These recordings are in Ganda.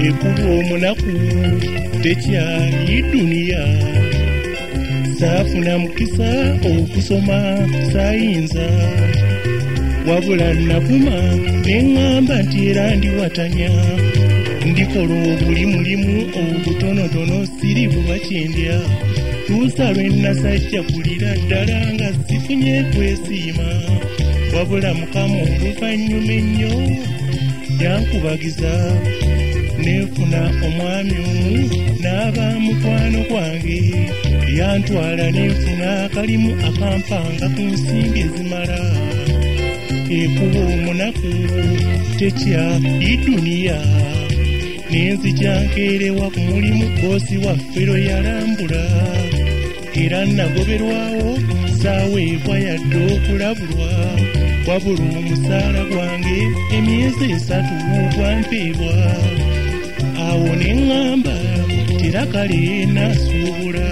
ekuba omunaku tekyali duniya saafuna mukisa okusoma sayinza wabula navuma neŋŋamba nti era ndiwatanya ndikola obuli mulimu obutonotono siri bubakindya tuusa lwe nasajja kulira ddala nga sifunye kwesiima wabula mukama oluvannyuma ennyo yankubagiza neefuna omwami omu n'aba mukwano gwange yantwala neefuna akalimu akampanga ku nsimbi ezimala ekuba omunaku tekyali duniya nenzija nkeerewa ku mulimu boosi waffe lwe yalambula era nagoberwawo saaweebwa yadde okulabulwa wabula omusaala gwange emyezi 3 gwampeebwa awo ne ŋŋamba tera kale nasuubula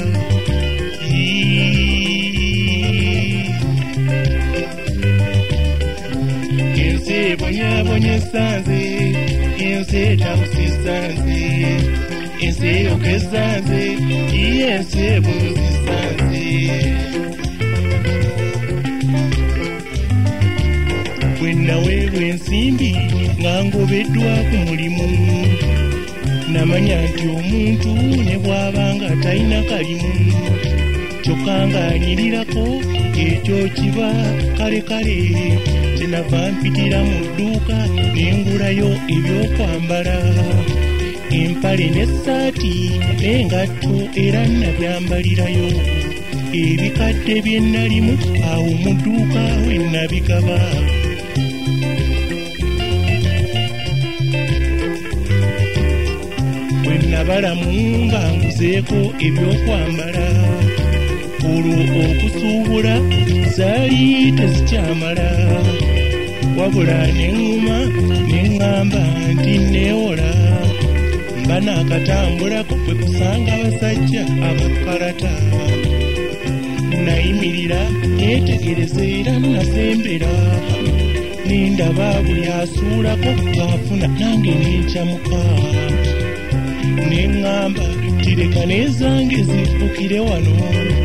ensi ebonyabonyesa nze ensi etabusiza nze ensi eyokeza nze ensi ebunziza nze bwe naweebwa ensimbi nga ngobeddwa ku mulimu namanya nti omuntu ne bw'abanga talina kalimu kyokka ng'anyirirako ekyo kiba kalekale kyenava mpitira mu dduuka nengulayo ebyokwambala empale n'essaati n'engatto era nabyambalirayo ebikadde bye nalimu awo mu dduuka we nabigaba bwe nabalamu nga nguzeeko ebyokwambala olwo okusuubula zaali tezikyamala wabula neŋŋuma neŋŋamba nti neewola mba naakatambulako bwe kusanga abasajja abakalata nayimirira neetegereza era nasembera nindaba buli asuulako gaafuna nange nenkyamuka neŋŋamba kireka nezange zifukire wano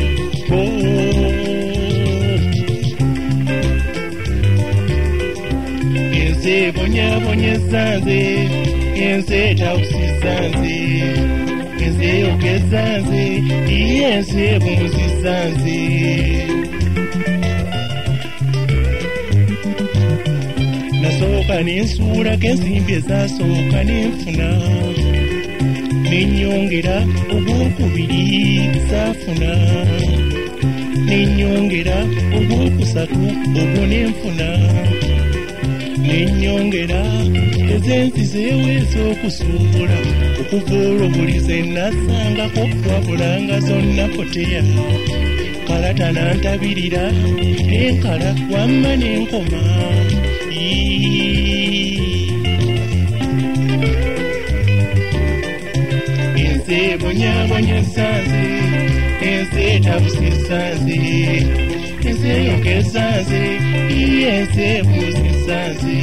ensi ebonyabonyeza nze ensi etabusiza nze ensi eyokeza nze ensi ebunziza nze nasooka nensuulako ensimbi ezasooka nenfuna nenyongera ogwokubiri saafuna nenyongera ogwokusatu ogwo nenfuna nenyongera ezenzizeewo ez'okusuubula okuva olwo buli ze nasangako wabulanga zonna koteya kalata nantabirira nenkala wamma nenkoma ensi ebonyabonyesa nze ensi etabusiza nze ensi eyokeza nze ensi ebunziza nze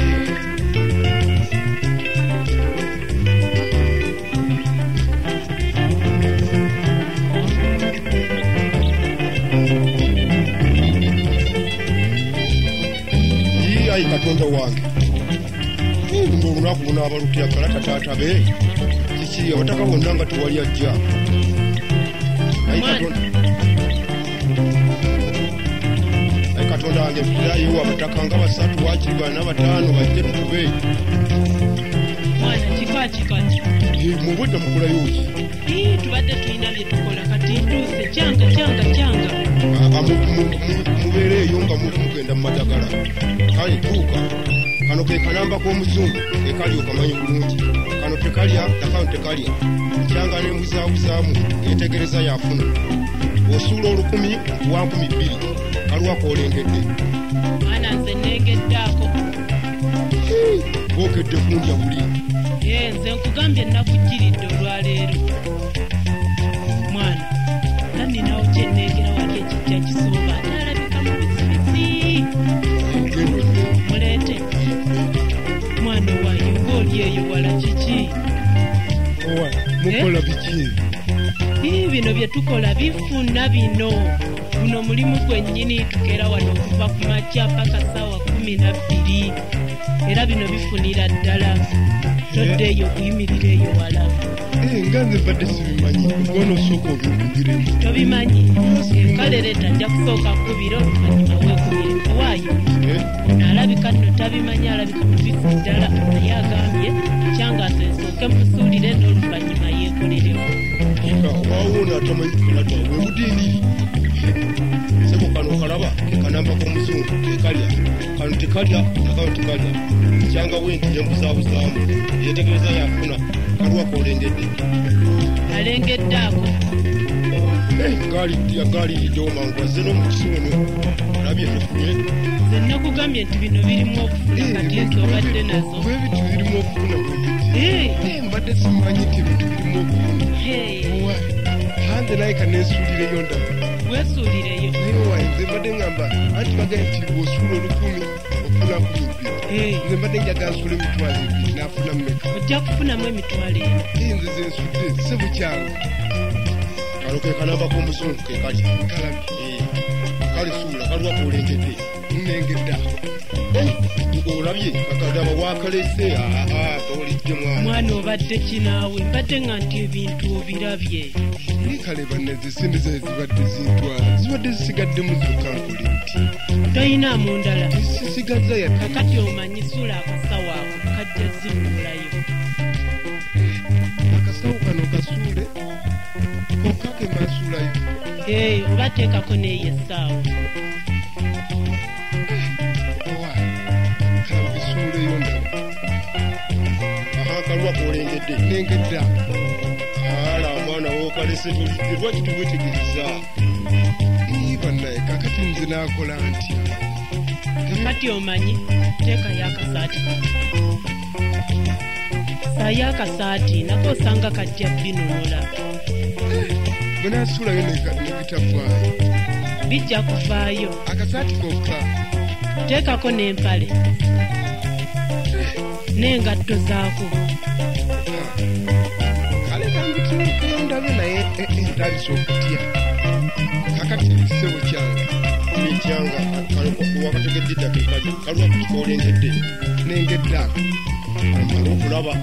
ayi katonda wange ng'olunaku luno abalukira kalata taata be kiki abataka bonna nga tewali ajja ayi katonda wange mpitirayo abataka nga 3 wakiri 4 bajje tukube mwana kikakikaki mubwedda mukolayo ki tubadde tulina bye tukola kati ntuuse kyanga mubeereeyo nga mugenda mu madagala kale tuuka kano ke kanamba k'omuzungu ekali okamanyi bulungi kano tekalya nakano tekalya kyanga nembuzabuzaamu yetegereza yafuna osuula 1000 wa 2,000 kalwako olengedde mwana nze negeddaako bookedde kunja buli nze nkugambye nakujjiridde olwaleero mwana naninawo kyenneegera wali ekijja kisooka atalabika mu bisibisi muleete mwana wayo ng'oli eyo wala kiki mukola biki bino bye tukola bifuna bino guno mulimu gwennyini tukera wano okuva ku makya paka ssaawa 12 era bino bifunira ddala toddeeyo kuyimirira eyo wala nga nze mbadde sibimanyi gwono osooka obikubiremu tobimanyi kale leeta nja kusooka kubira oluvannyuma weekubire kuwaayo alabika nno tabimanyi alabika mubisi ddala naye agambye kyanga nsensooke musuulire n'oluvannyuma yeekoleremu waawo natamanyi kukolata bwe budiini sebo kano kalaba kekanamba k'omuzungu kekalya kano tekalya nakano tekalya kyanga bwenti yembuzabuzaamu yetegereza yafuna kalwako olengedde alengedde ako yagaaliriddeo mangu azze n'omukisoono olabye tufunye nze nakugambye nti bino birimu okufuna kati ezo obadde nazo bwebitu birimu okufuna bwebiti mbadde simanyi nti ebintu birimu okufuna hanze naye kanensuulireyo ndaba weesuulireyo naye waye nze mbadde ngamba anti bagaye nti bw'osuula 10 ofuna 12 nze mbadde njaga nsuula 2 naafuna mmeka ojja kufunamu emitwalo eno nze zensudde se bukyanga kalo kekanamba k'omuzungu kekalya kale suula kalwako olengedde nnengedde olabye kakadaba wakalese tolidde mwana obadde kinaawe mbadde nga nti ebintu obirabye kale baneze sente zaye zibadde zintwala zibadde zisigaddemu zokankole nti toyinaamu ndala sisigaza kakati omanyi suula akasawo ako kajja zimuulayo akasawo kano kasuule okake masuulayo oba teekako neeyo essaawa bisuuleyo ndala kalwako olengedde nengedde ala mwana wokalese tolidde lwaki tubwetegereza bannaye kakati nze naakola ntya kati omanyi teekayo akasaati saayo akasaati nako osanga kajja binonola bwe naasuulayo nebitavaayo bijja kuvaayo akasaati kokka teekako n'empale n'engatto zaako kale kambiteekayo ndabe naye ndabisa okutya kakati kisebo kyange ekyanga wakategedde ddakekali kalwako olengedde nengedde ako amala okulaba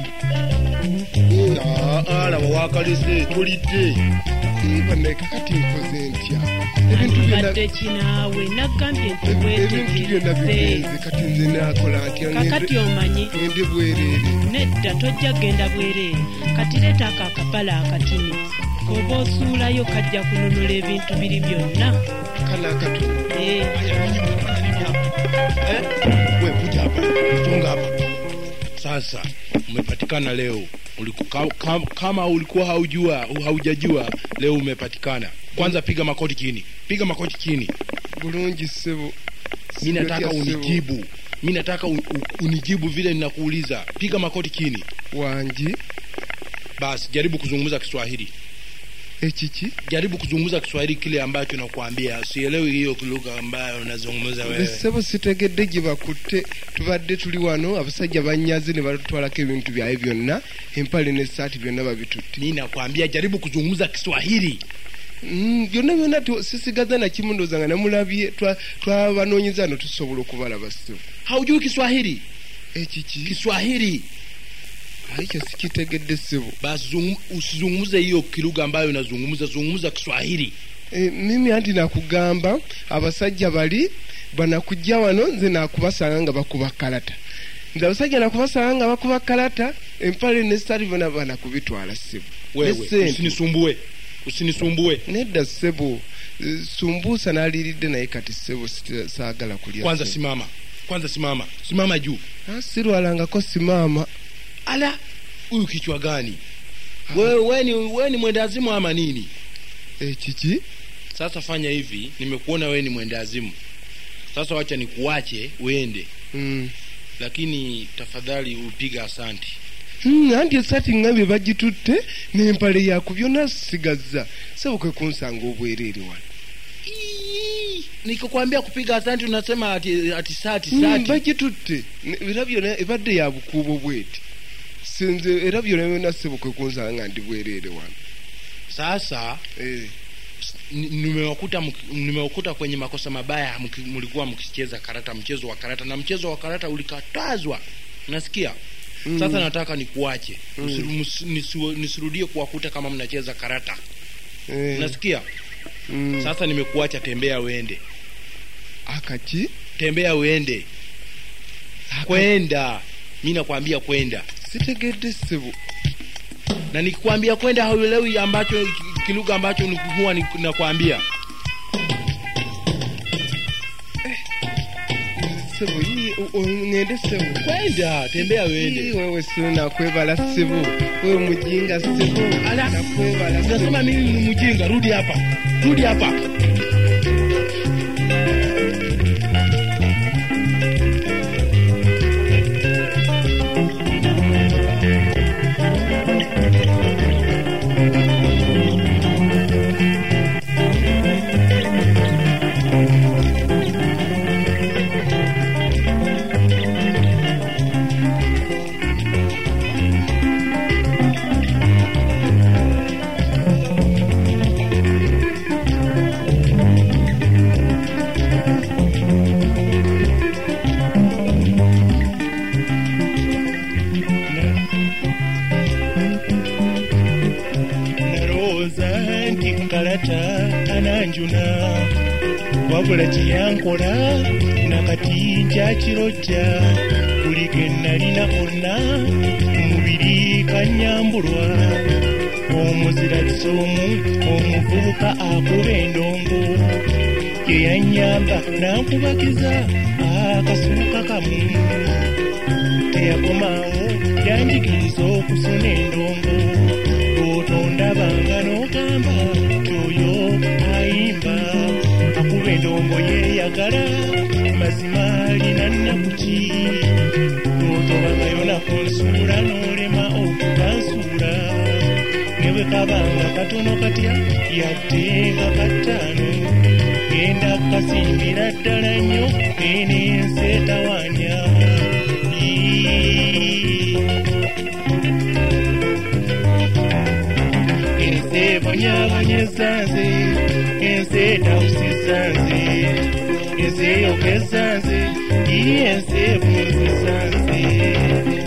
alaba wakalese tolidde bannaye kakati nkoze ntya badde kinaawe nagambye nti ebintu byonna bigenze kati nze naakola ntya kakati omanyi ngende bwereere nedda tojja genda bwereere kati leeta ako akapala akatini koba osuulayo kajja kunonola ebintu biri byonna kale akatono kuja hapa mtonga hapa sasa umepatikana leo kama ulikuwa haujajua leo umepatikana kwanza piga makoti chini bulungi sebo mimi nataka unijibu vile ninakuuliza piga makoti chini wanji basi jaribu kuzungumza Kiswahili echichi jaribu kuzungumza Kiswahili kile ambacho nakuambia sielewi hiyo lugha ambayo unazungumza wewe sebo sitegedde gibakutte tubadde tuli wano abasajja banyazi ne batwalako ebintu byaye byonna empale ne saati byonna babitutte mimi nakwambia jaribu kuzungumza Kiswahili byonna sisigaza na kimu ndozanga namulabye twabanoonyeza no tusobola okubalaba sebo haujui Kiswahili echichi Kiswahili hicho sikitegedde sebo basi usizungumze hiyo kilugha ambayo unazungumza zungumza Kiswahili mimi anti nakugamba abasajja bali banakujja wano nze nakubasanga nga bakuba kalata nze abasajja nakubasanga nga bakuba kalata empale ne sari bana kubitwala sebo wewe usinisumbue nedda sebo sumbusa naliridde naye kati sebo saagala kulya kwanza simama juu sirwalangako simama ala huyu kichwa gani wewe ni mwendazimu ama nini chichi sasa fanya hivi nimekuona wewe ni mwendazimu sasa wacha nikuache uende lakini tafadhali upiga asanti anti sati ngambe bagitutte n'empale yakubyona sigazza sebo kwe kunsanga obwerere wano nikukwambia kupiga asanti unasema ati sati bagitutte birabyo ebadde ya bukubo bweti sinze era byona ssebo kwe kunzala nga ndi bwerere wano. Sasa nimewakuta kwenye makosa mabaya. Mlikuwa mkicheza karata, mchezo wa karata, na mchezo wa karata ulikatazwa, nasikia. Sasa nataka nikuache, nisirudie kuwakuta kama mnacheza karata, nasikia. Sasa nimekuacha, tembea uende. Akachi? Tembea uende. Kwenda. Mimi nakwambia kwenda. Sitegede ssebo. Na nikikwambia kwenda hauelewi ambacho kilugha ambacho huwa nakwambia. Sebo hii ngende sebo. Kwenda, tembea uende. Wewe sio na kwebala sebo. Wewe mjinga sebo. Ala, na kwebala. Unasema mimi ni mjinga? Rudi hapa. Rudi hapa. Ananjuna wabula kiyankola nakati nkyakirojja buli ge nalina onna mubiri kanyambulwa omuzira kisomu omuvubuka akuba endongo ye yanyamba nankubakiza akasuuka kamu teyakomaawo yanjigiriza okusuna endongo otondabanga n'ogamba oyo ayimba akuba endongo yeeyagala mazima alina nnakuki otobangayo nakunsuula n'olema okukansuula ne bwe kabanga katono katya yadde nga kataano genda kukasimbira ddala nnyo enensi etawaanya Bonyabonyezanze, ense tausizanze, ense yokezanze, ense bunzizanze.